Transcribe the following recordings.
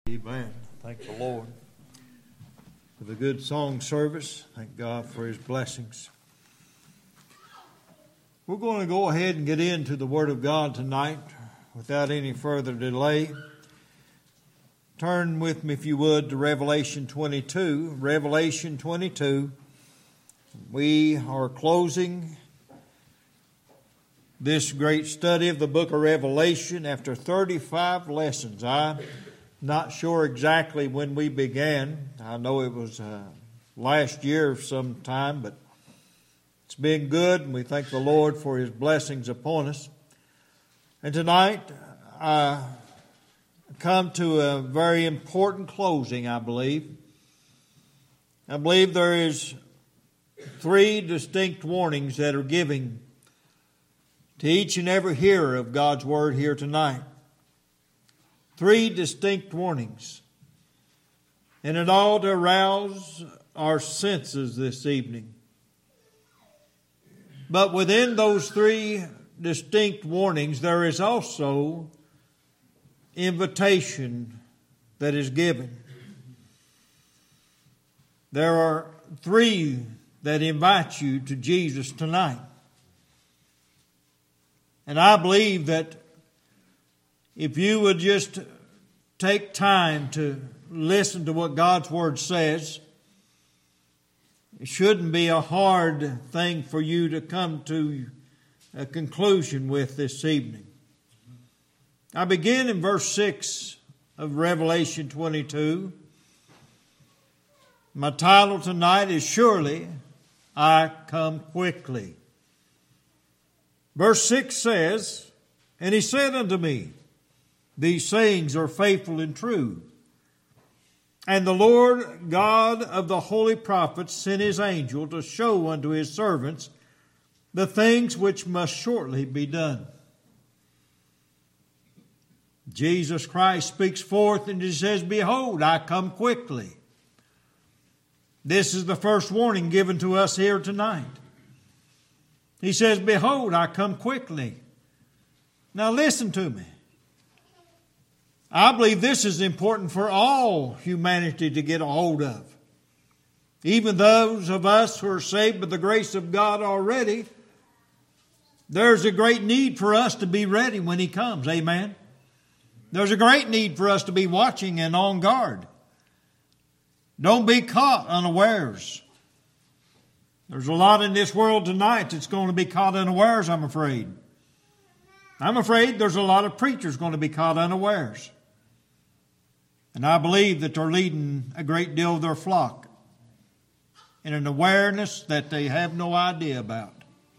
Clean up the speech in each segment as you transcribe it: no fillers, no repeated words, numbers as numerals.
Amen. Thank the Lord for the good song service. Thank God for His blessings. We're going to go ahead and get into the Word of God tonight without any further delay. Turn with me, if you would, to Revelation 22. Revelation 22. We are closing this great study of the book of Revelation after 35 lessons. I'm not sure exactly when we began. I know it was last year sometime, but it's been good, and we thank the Lord for His blessings upon us. And tonight, I come to a very important closing, I believe. I believe there is 3 distinct warnings that are given to each and every hearer of God's Word here tonight. 3 distinct warnings. And it all to arouse our senses this evening. But within those 3 distinct warnings, there is also invitation that is given. There are 3 that invite you to Jesus tonight. And I believe that if you would just take time to listen to what God's Word says, it shouldn't be a hard thing for you to come to a conclusion with this evening. I begin in verse 6 of Revelation 22. My title tonight is Surely I Come Quickly. Verse 6 says, And He said unto me, These sayings are faithful and true. And the Lord God of the holy prophets sent His angel to show unto His servants the things which must shortly be done. Jesus Christ speaks forth and He says, Behold, I come quickly. This is the first warning given to us here tonight. He says, Behold, I come quickly. Now listen to me. I believe this is important for all humanity to get a hold of. Even those of us who are saved by the grace of God already, there's a great need for us to be ready when He comes. Amen. There's a great need for us to be watching and on guard. Don't be caught unawares. There's a lot in this world tonight that's going to be caught unawares, I'm afraid. I'm afraid there's a lot of preachers going to be caught unawares. And I believe that they're leading a great deal of their flock in an awareness that they have no idea about.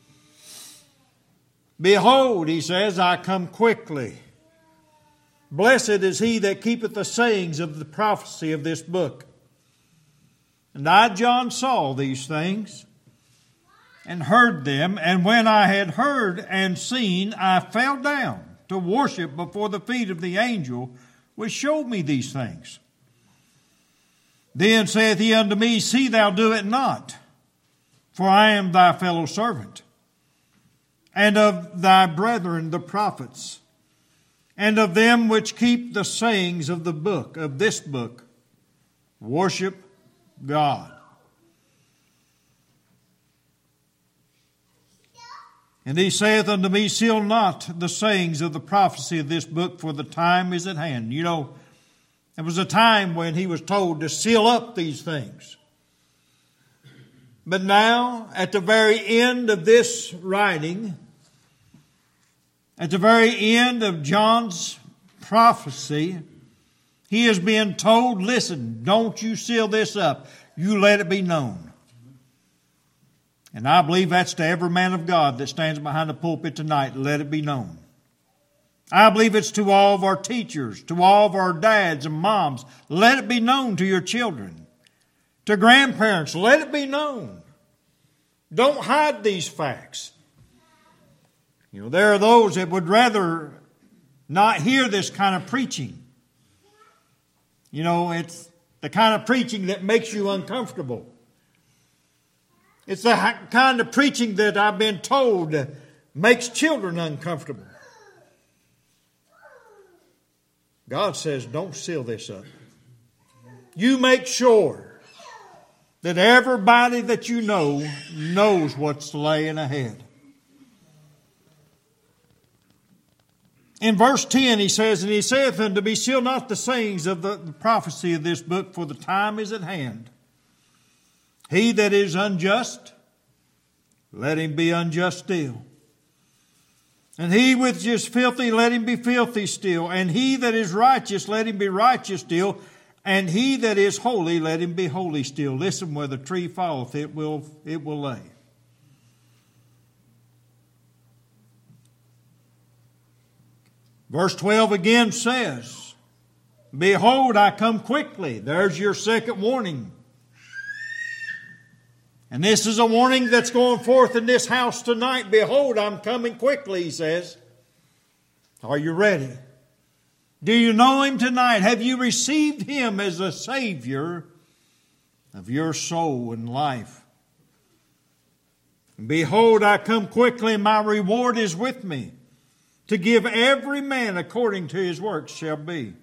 Behold, He says, I come quickly. Blessed is he that keepeth the sayings of the prophecy of this book. And I, John, saw these things and heard them, and when I had heard and seen, I fell down to worship before the feet of the angel which showed me these things. Then saith he unto me, See thou do it not, for I am thy fellow servant, and of thy brethren the prophets, and of them which keep the sayings of the book, of this book. Worship God. And He saith unto me, Seal not the sayings of the prophecy of this book, for the time is at hand. You know, there was a time when He was told to seal up these things. But now, at the very end of this writing, at the very end of John's prophecy, he is being told, listen, don't you seal this up. You let it be known. And I believe that's to every man of God that stands behind the pulpit tonight. Let it be known. I believe it's to all of our teachers, to all of our dads and moms. Let it be known to your children. To grandparents, let it be known. Don't hide these facts. You know, there are those that would rather not hear this kind of preaching. You know, it's the kind of preaching that makes you uncomfortable. It's the kind of preaching that I've been told makes children uncomfortable. God says, don't seal this up. You make sure that everybody that you know knows what's laying ahead. In verse 10 he says, and he saith unto me, seal not the sayings of the prophecy of this book, for the time is at hand. He that is unjust, let him be unjust still. And he which is filthy, let him be filthy still. And he that is righteous, let him be righteous still. And he that is holy, let him be holy still. Listen, where the tree falleth, it will lay. Verse 12 again says, behold, I come quickly. There's your second warning. And this is a warning that's going forth in this house tonight. Behold, I'm coming quickly, he says. Are you ready? Do you know him tonight? Have you received him as a Savior of your soul and life? And behold, I come quickly, and my reward is with me, to give every man according to his works shall be.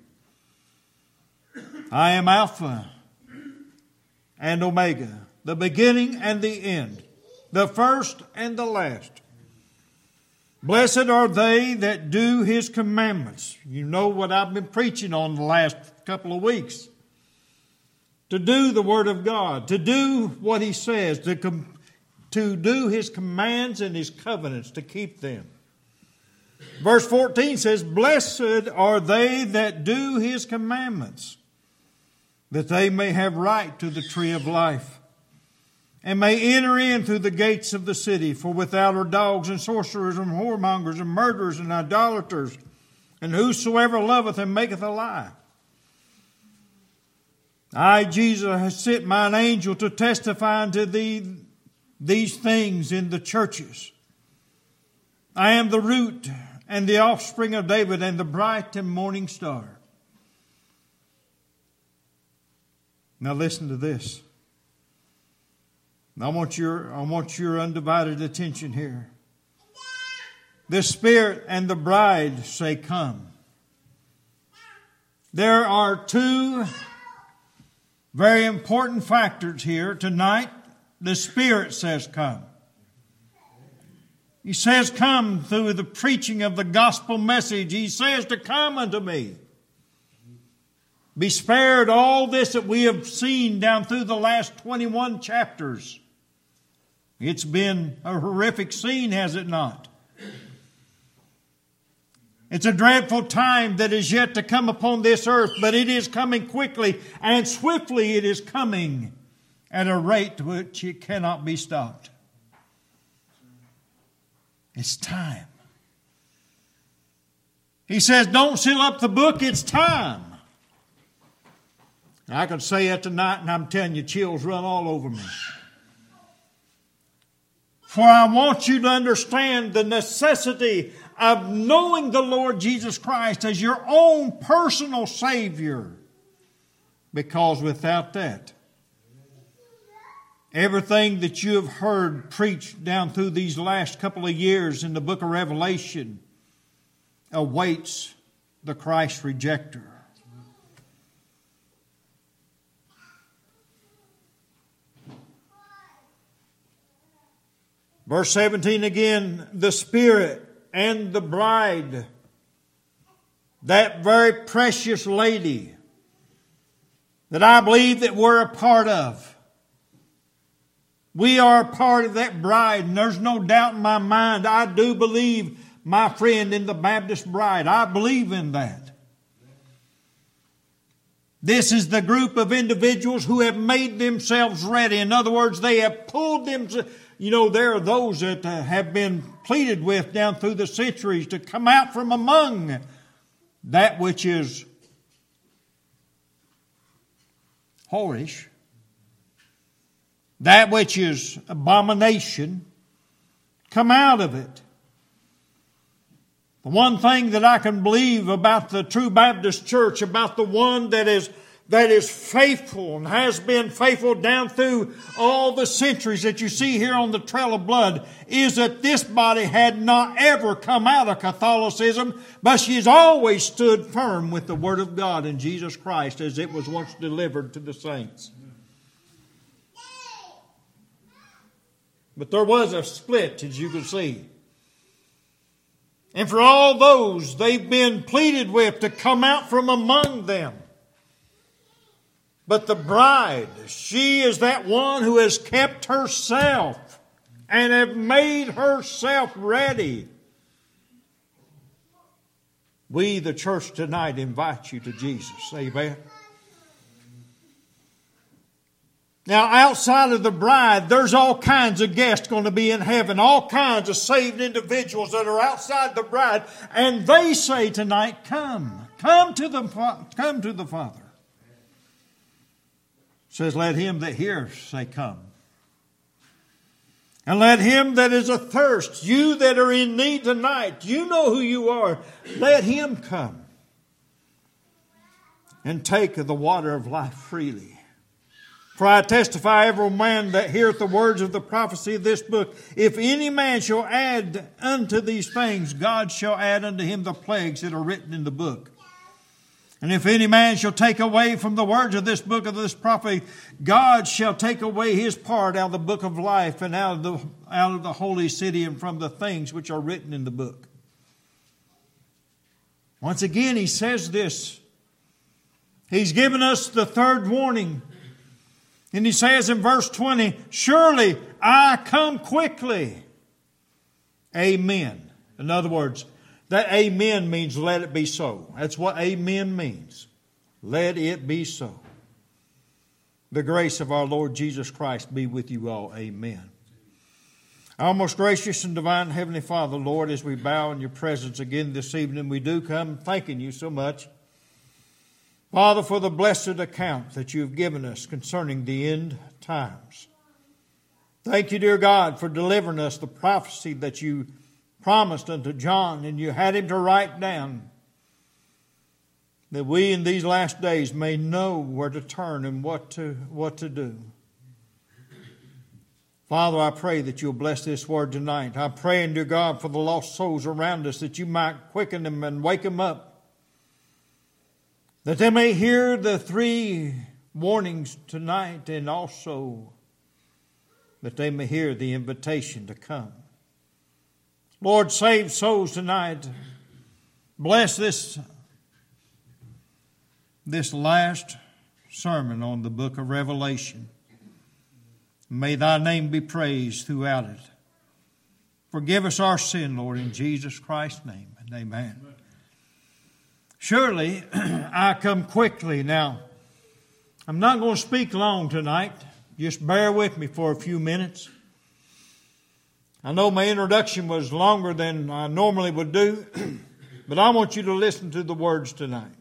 I am Alpha and Omega, the beginning and the end, the first and the last. Blessed are they that do his commandments. You know what I've been preaching on the last couple of weeks. To do the Word of God, to do what he says, to do his commands and his covenants, to keep them. Verse 14 says, blessed are they that do his commandments, that they may have right to the tree of life, and may enter in through the gates of the city. For without are dogs and sorcerers and whoremongers and murderers and idolaters, and whosoever loveth and maketh a lie. I, Jesus, have sent mine angel to testify unto thee these things in the churches. I am the root and the offspring of David, and the bright and morning star. Now listen to this. I want your undivided attention here. The Spirit and the bride say, come. There are two very important factors here tonight. The Spirit says, come. He says, come through the preaching of the gospel message. He says to come unto me. Be spared all this that we have seen down through the last 21 chapters. It's been a horrific scene, has it not? It's a dreadful time that is yet to come upon this earth, but it is coming quickly, and swiftly it is coming at a rate which it cannot be stopped. It's time. He says, don't seal up the book, it's time. I could say that tonight, and I'm telling you, chills run all over me. For I want you to understand the necessity of knowing the Lord Jesus Christ as your own personal Savior. Because without that, everything that you have heard preached down through these last couple of years in the book of Revelation awaits the Christ rejecter. Verse 17 again, the Spirit and the bride, that very precious lady that I believe that we're a part of. We are a part of that bride, and there's no doubt in my mind. I do believe, my friend, in the Baptist bride. I believe in that. This is the group of individuals who have made themselves ready. In other words, they have pulled themselves. You know, there are those that have been pleaded with down through the centuries to come out from among that which is whorish, that which is abomination. Come out of it. The one thing that I can believe about the true Baptist church, about the one that is that is faithful and has been faithful down through all the centuries that you see here on the trail of blood is that this body had not ever come out of Catholicism, but she has always stood firm with the Word of God in Jesus Christ as it was once delivered to the saints. But there was a split, as you can see. And for all those, they've been pleaded with to come out from among them. But the bride, she is that one who has kept herself and have made herself ready. We, the church tonight, invite you to Jesus. Amen. Now, outside of the bride, there's all kinds of guests going to be in heaven. All kinds of saved individuals that are outside the bride. And they say tonight, come. Come to the Father. It says, let him that hears say, come. And let him that is athirst, you that are in need tonight, you know who you are, let him come and take of the water of life freely. For I testify, every man that heareth the words of the prophecy of this book, if any man shall add unto these things, God shall add unto him the plagues that are written in the book. And if any man shall take away from the words of this book of this prophecy, God shall take away his part out of the book of life and out of the holy city and from the things which are written in the book. Once again, he says this. He's given us the third warning. And he says in verse 20, surely I come quickly. Amen. In other words, that amen means let it be so. That's what amen means. Let it be so. The grace of our Lord Jesus Christ be with you all. Amen. Our most gracious and divine Heavenly Father, Lord, as we bow in your presence again this evening, we do come thanking you so much, Father, for the blessed account that you have given us concerning the end times. Thank you, dear God, for delivering us the prophecy that you promised unto John, and you had him to write down, that we in these last days may know where to turn and what to do. Father, I pray that you'll bless this word tonight. I pray, dear God, for the lost souls around us, that you might quicken them and wake them up, that they may hear the three warnings tonight, and also that they may hear the invitation to come. Lord, save souls tonight. Bless this last sermon on the book of Revelation. May thy name be praised throughout it. Forgive us our sin, Lord, in Jesus Christ's name. And amen. Surely I come quickly. Now, I'm not going to speak long tonight. Just bear with me for a few minutes. I know my introduction was longer than I normally would do, but I want you to listen to the words tonight.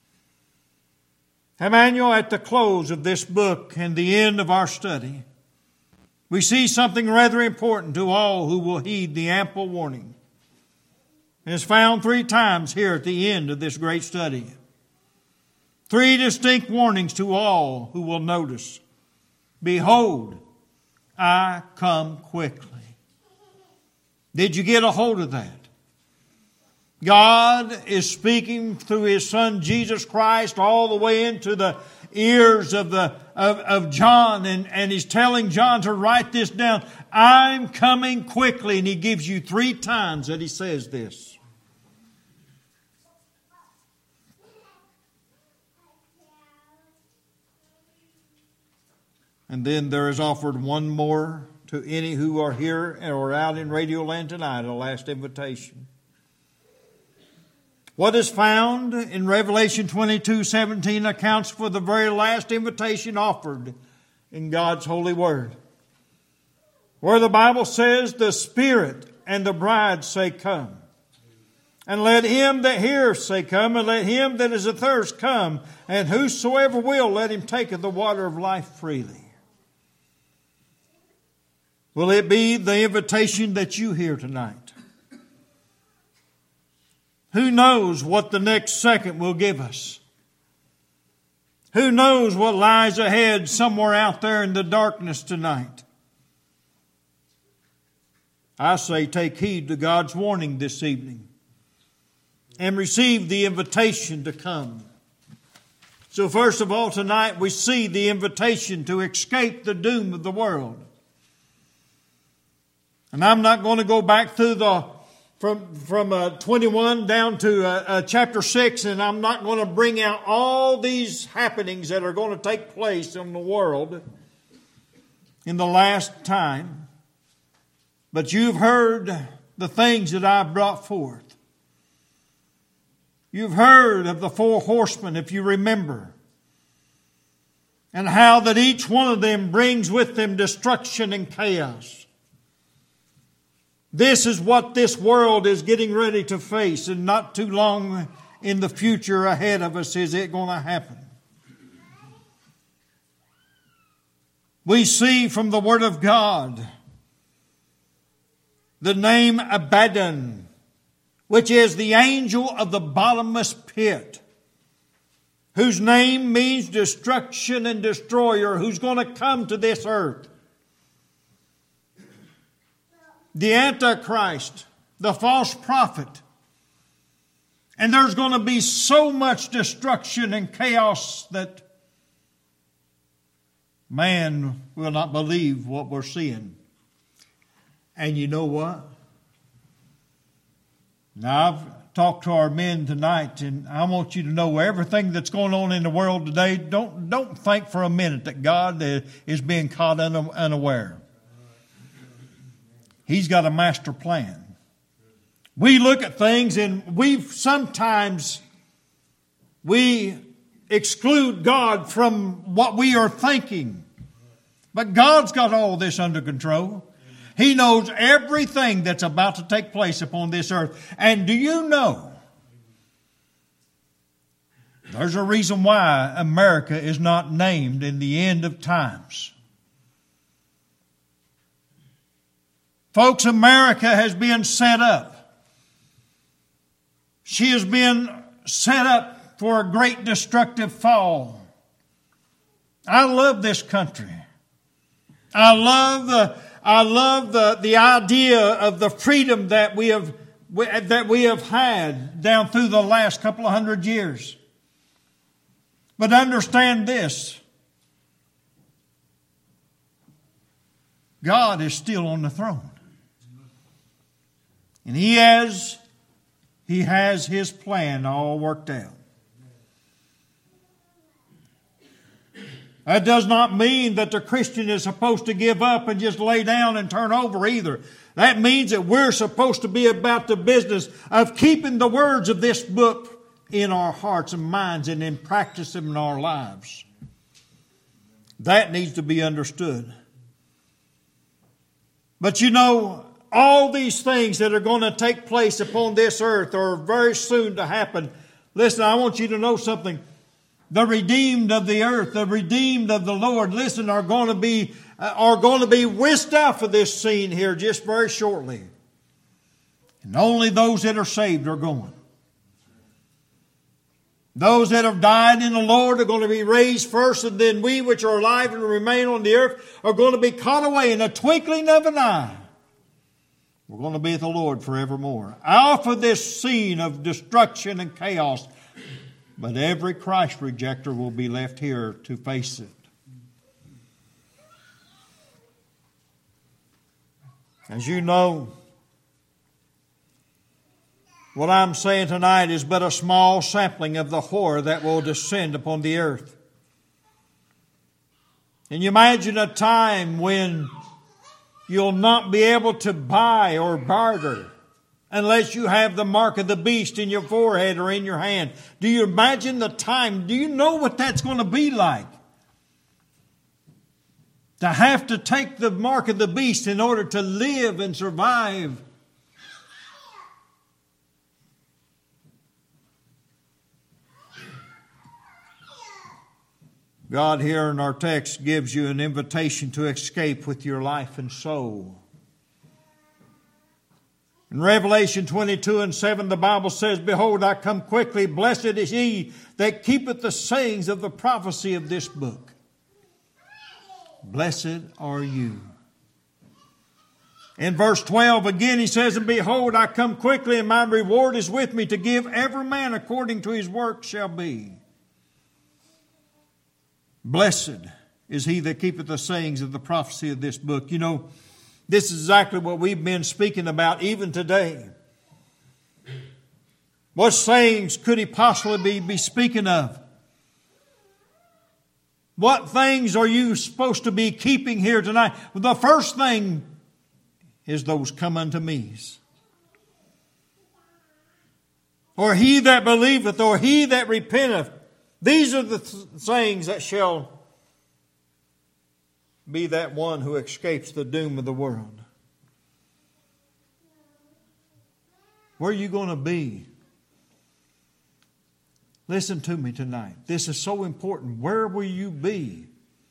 Emmanuel, at the close of this book and the end of our study, we see something rather important to all who will heed the ample warning. And it's found 3 times here at the end of this great study. 3 distinct warnings to all who will notice. Behold, I come quickly. Did you get a hold of that? God is speaking through His Son Jesus Christ all the way into the ears of John, and He's telling John to write this down. I'm coming quickly, and He gives you 3 times that He says this. And then there is offered one more to any who are here or out in Radio Land tonight, a last invitation. What is found in Revelation 22:17 accounts for the very last invitation offered in God's holy word, where the Bible says, the Spirit and the bride say, come. And let him that heareth say, come, and let him that is athirst come, and whosoever will, let him take of the water of life freely. Will it be the invitation that you hear tonight? Who knows what the next second will give us? Who knows what lies ahead somewhere out there in the darkness tonight? I say take heed to God's warning this evening and receive the invitation to come. So first of all, tonight we see the invitation to escape the doom of the world. And I'm not going to go back through from 21 down to chapter 6, and I'm not going to bring out all these happenings that are going to take place in the world in the last time. But you've heard the things that I brought forth. You've heard of the 4 horsemen, if you remember, and how that each one of them brings with them destruction and chaos. This is what this world is getting ready to face, and not too long in the future ahead of us is it going to happen. We see from the Word of God the name Abaddon, which is the angel of the bottomless pit, whose name means destruction and destroyer, who's going to come to this earth. The Antichrist, the false prophet. And there's going to be so much destruction and chaos that man will not believe what we're seeing. And you know what? Now, I've talked to our men tonight, and I want you to know everything that's going on in the world today, don't think for a minute that God is being caught unaware. He's got a master plan. We look at things and sometimes we exclude God from what we are thinking. But God's got all this under control. He knows everything that's about to take place upon this earth. And do you know, there's a reason why America is not named in the end of times. Folks, America has been set up. She has been set up for a great destructive fall. I love this country. I love the idea of the freedom that we have had down through the last couple of 100 years. But understand this. God is still on the throne. And He has His plan all worked out. That does not mean that the Christian is supposed to give up and just lay down and turn over either. That means that we're supposed to be about the business of keeping the words of this book in our hearts and minds and in practice them in our lives. That needs to be understood. But you know, all these things that are going to take place upon this earth are very soon to happen. Listen, I want you to know something. The redeemed of the earth, the redeemed of the Lord, listen, are going to be whisked out of this scene here just very shortly. And only those that are saved are going. Those that have died in the Lord are going to be raised first, and then we which are alive and remain on the earth are going to be caught away in a twinkling of an eye. We're going to be with the Lord forevermore. Out of this scene of destruction and chaos. But every Christ rejecter will be left here to face it. As you know, what I'm saying tonight is but a small sampling of the horror that will descend upon the earth. Can you imagine a time when you'll not be able to buy or barter unless you have the mark of the beast in your forehead or in your hand? Do you imagine the time? Do you know what that's going to be like? To have to take the mark of the beast in order to live and survive. God here in our text gives you an invitation to escape with your life and soul. In Revelation 22:7, the Bible says, Behold, I come quickly. Blessed is he that keepeth the sayings of the prophecy of this book. Blessed are you. In verse 12 again he says, And behold, I come quickly, and my reward is with me, to give every man according to his work shall be. Blessed is he that keepeth the sayings of the prophecy of this book. You know, this is exactly what we've been speaking about even today. What sayings could he possibly be speaking of? What things are you supposed to be keeping here tonight? The first thing is those come unto me's. Or he that believeth, or he that repenteth. These are the sayings that shall be that one who escapes the doom of the world. Where are you going to be? Listen to me tonight. This is so important. Where will you be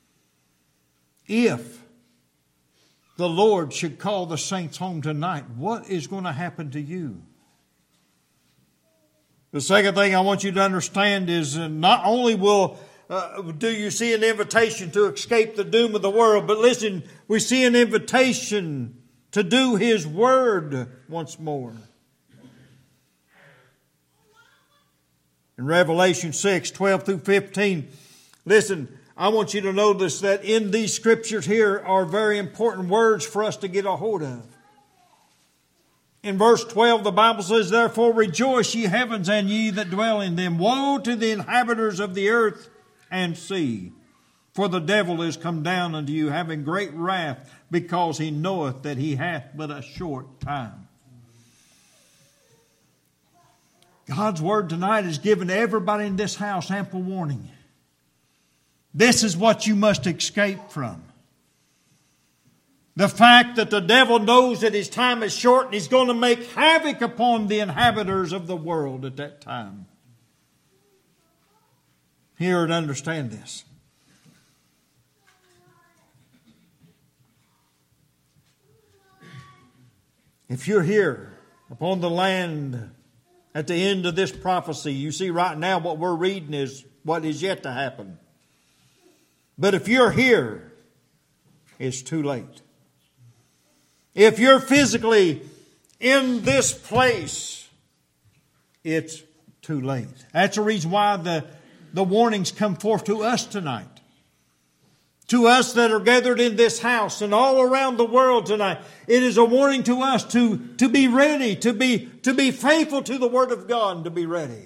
if the Lord should call the saints home tonight? What is going to happen to you? The second thing I want you to understand is not only do you see an invitation to escape the doom of the world, but listen, we see an invitation to do His Word once more. In Revelation 6:12-15, listen, I want you to notice that in these scriptures here are very important words for us to get a hold of. In verse 12, the Bible says, Therefore rejoice, ye heavens, and ye that dwell in them. Woe to the inhabitants of the earth and sea, for the devil is come down unto you, having great wrath, because he knoweth that he hath but a short time. God's Word tonight is giving everybody in this house ample warning. This is what you must escape from. The fact that the devil knows that his time is short and he's going to make havoc upon the inhabitants of the world at that time. Hear and understand this. If you're here upon the land at the end of this prophecy, you see right now what we're reading is what is yet to happen. But if you're here, it's too late. If you're physically in this place, it's too late. That's the reason why the warnings come forth to us tonight. To us that are gathered in this house and all around the world tonight. It is a warning to us to be ready, to be faithful to the Word of God and to be ready.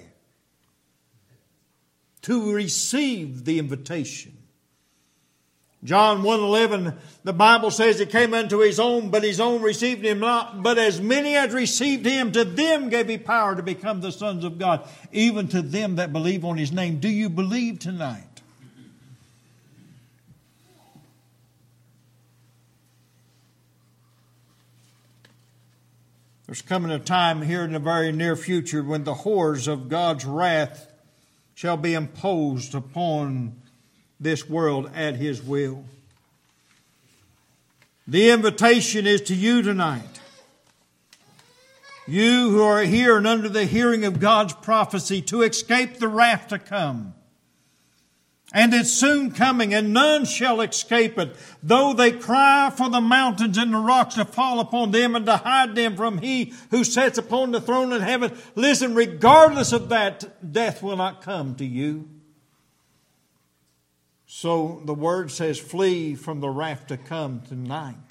To receive the invitation. John 1:11, the Bible says He came unto His own, but His own received Him not. But as many as received Him, to them gave He power to become the sons of God, even to them that believe on His name. Do you believe tonight? There's coming a time here in the very near future when the horrors of God's wrath shall be imposed upon this world at His will. The invitation is to you tonight. You who are here and under the hearing of God's prophecy to escape the wrath to come. And it's soon coming, and none shall escape it. Though they cry for the mountains and the rocks to fall upon them and to hide them from He who sits upon the throne in heaven. Listen, regardless of that, death will not come to you. So the Word says, flee from the wrath to come tonight.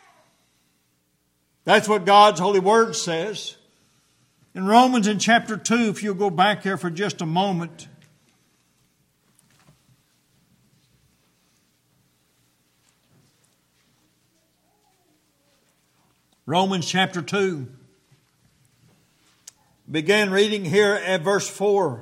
That's what God's holy Word says. In Romans in chapter 2, if you'll go back here for just a moment. Romans chapter 2. Began reading here at verse 4.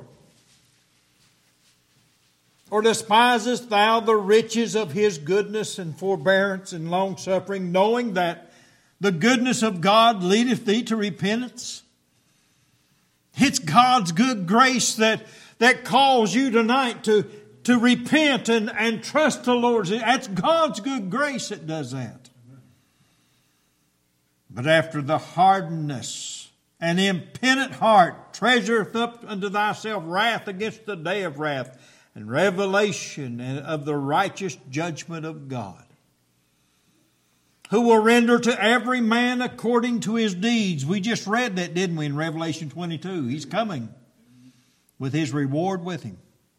Or despisest thou the riches of His goodness and forbearance and longsuffering, knowing that the goodness of God leadeth thee to repentance? It's God's good grace that calls you tonight to repent and trust the Lord. That's God's good grace that does that. But after the hardness and impenitent heart treasureth up unto thyself wrath against the day of wrath and revelation of the righteous judgment of God, who will render to every man according to his deeds. We just read that, didn't we, in Revelation 22? He's coming with his reward with him.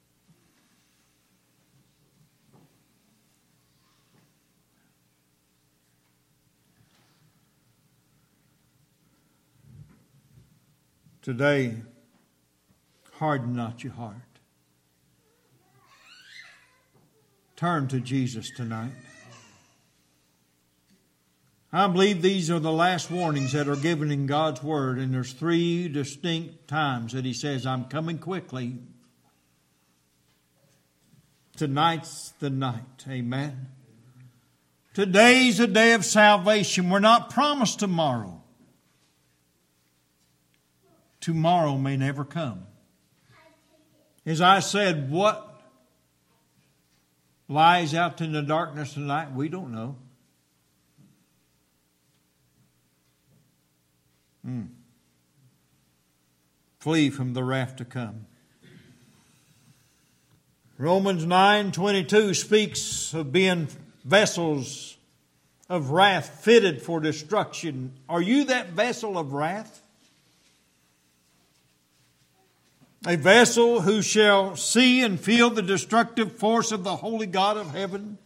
Today, harden not your heart. Turn to Jesus tonight. I believe these are the last warnings that are given in God's Word, and there's 3 distinct times that He says, I'm coming quickly. Tonight's the night. Amen. Today's a day of salvation. We're not promised tomorrow. Tomorrow may never come. As I said, what lies out in the darkness tonight, we don't know. Flee from the wrath to come. Romans 9:22 speaks of being vessels of wrath fitted for destruction. Are you that vessel of wrath? A vessel who shall see and feel the destructive force of the holy God of heaven?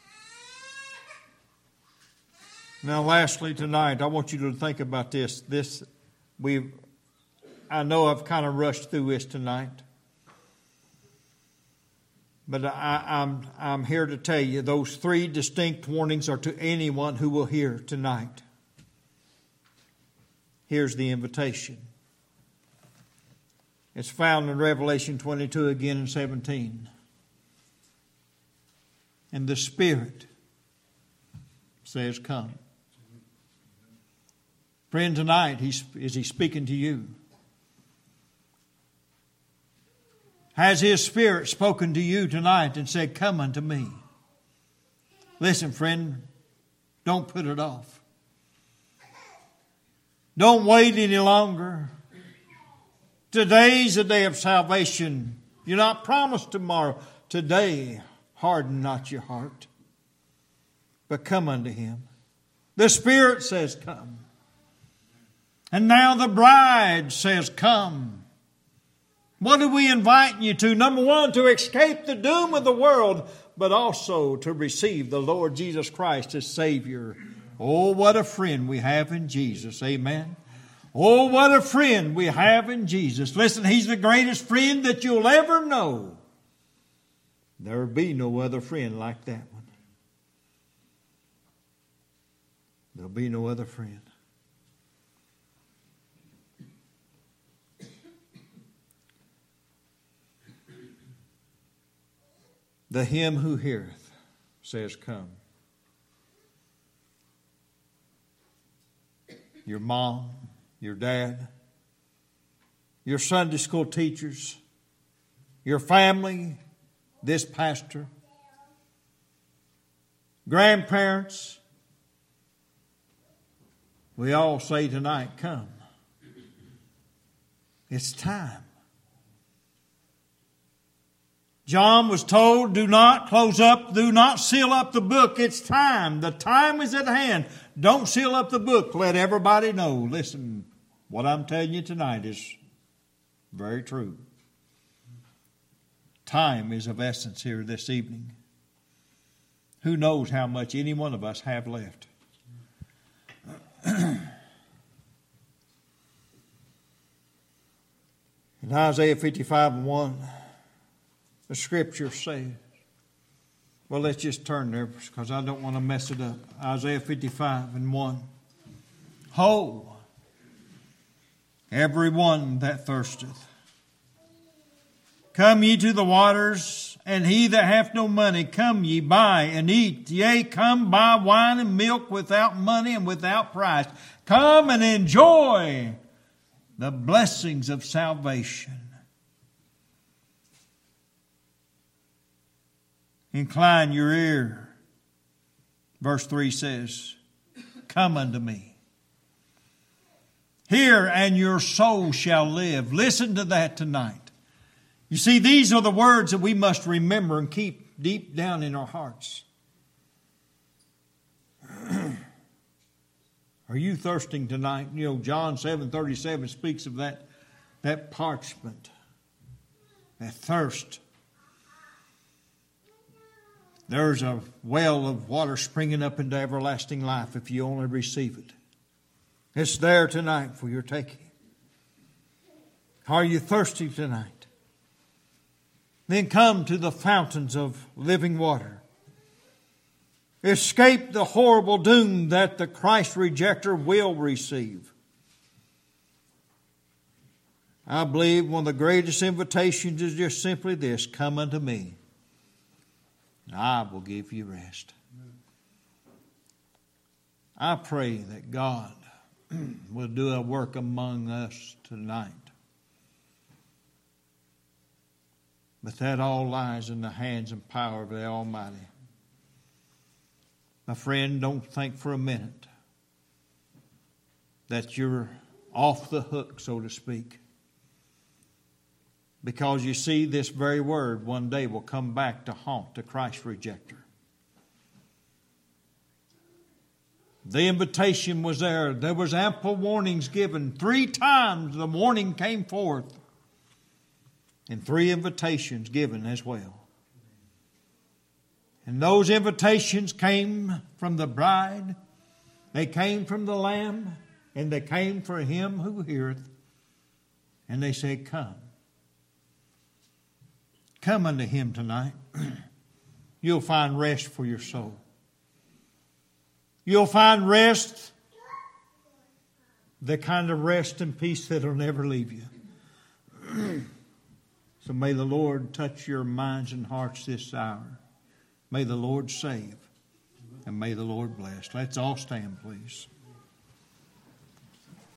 Now, lastly, tonight, I want you to think about this. I know I've kind of rushed through this tonight, but I'm here to tell you those 3 distinct warnings are to anyone who will hear tonight. Here's the invitation. It's found in Revelation 22 again in 17. And the Spirit says, come. Friend, tonight, is He speaking to you? Has His Spirit spoken to you tonight and said, come unto me? Listen, friend, don't put it off. Don't wait any longer. Today's a day of salvation. You're not promised tomorrow. Today, harden not your heart, but come unto Him. The Spirit says, come. And now the bride says, come. What are we inviting you to? Number 1, to escape the doom of the world, but also to receive the Lord Jesus Christ as Savior. Oh, what a friend we have in Jesus. Amen. Oh, what a friend we have in Jesus. Listen, He's the greatest friend that you'll ever know. There will be no other friend like that one. There'll be no other friend. The him who heareth says, come. Your mom, your dad, your Sunday school teachers, your family, this pastor, grandparents, we all say tonight, come. It's time. John was told, do not close up, do not seal up the book. It's time. The time is at hand. Don't seal up the book. Let everybody know. Listen, what I'm telling you tonight is very true. Time is of essence here this evening. Who knows how much any one of us have left? In Isaiah 55:1, the Scripture says, well, let's just turn there because I don't want to mess it up. Isaiah 55:1. Ho, everyone that thirsteth, come ye to the waters, and he that hath no money, come ye, buy and eat. Yea, come buy wine and milk without money and without price. Come and enjoy the blessings of salvation. Incline your ear. Verse 3 says, come unto me. Hear, and your soul shall live. Listen to that tonight. You see, these are the words that we must remember and keep deep down in our hearts. Are you thirsting tonight? You know, John 7:37 speaks of that parchment, that thirst. There's a well of water springing up into everlasting life if you only receive it. It's there tonight for your taking. Are you thirsty tonight? Then come to the fountains of living water. Escape the horrible doom that the Christ rejecter will receive. I believe one of the greatest invitations is just simply this: come unto me, and I will give you rest. I pray that God will do a work among us tonight. But that all lies in the hands and power of the Almighty. My friend, don't think for a minute that you're off the hook, so to speak. Because you see, this very word one day will come back to haunt the Christ rejecter. The invitation was there. There was ample warnings given. 3 times the warning came forth. And 3 invitations given as well. And those invitations came from the bride. They came from the Lamb. And they came for him who heareth. And they said, come. Come unto him tonight. You'll find rest for your soul. You'll find rest, the kind of rest and peace that will never leave you. So may the Lord touch your minds and hearts this hour. May the Lord save, and may the Lord bless. Let's all stand, please.